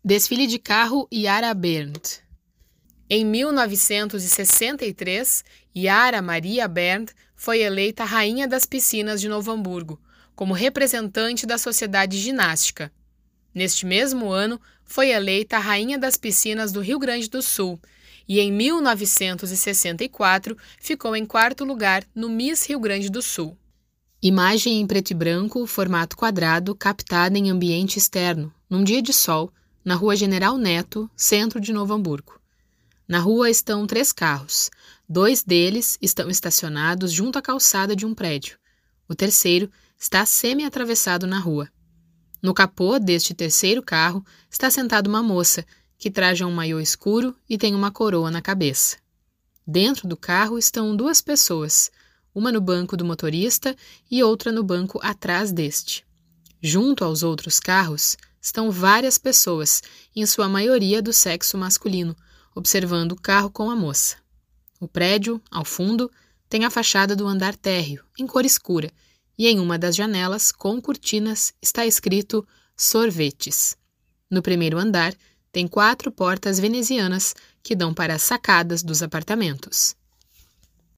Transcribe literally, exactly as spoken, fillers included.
Desfile de carro Yara Berndt. Em mil novecentos e sessenta e três, Yara Maria Berndt foi eleita Rainha das Piscinas de Novo Hamburgo, como representante da Sociedade Ginástica. Neste mesmo ano, foi eleita Rainha das Piscinas do Rio Grande do Sul e, em mil novecentos e sessenta e quatro, ficou em quarto lugar no Miss Rio Grande do Sul. Imagem em preto e branco, formato quadrado, captada em ambiente externo, num dia de sol, na Rua General Neto, centro de Novo Hamburgo. Na rua estão três carros. Dois deles estão estacionados junto à calçada de um prédio. O terceiro está semi-atravessado na rua. No capô deste terceiro carro está sentada uma moça, que traja um maiô escuro e tem uma coroa na cabeça. Dentro do carro estão duas pessoas, uma no banco do motorista e outra no banco atrás deste. Junto aos outros carros estão várias pessoas, em sua maioria do sexo masculino, observando o carro com a moça. O prédio, ao fundo, tem a fachada do andar térreo, em cor escura, e em uma das janelas, com cortinas, está escrito Sorvetes. No primeiro andar, tem quatro portas venezianas que dão para as sacadas dos apartamentos.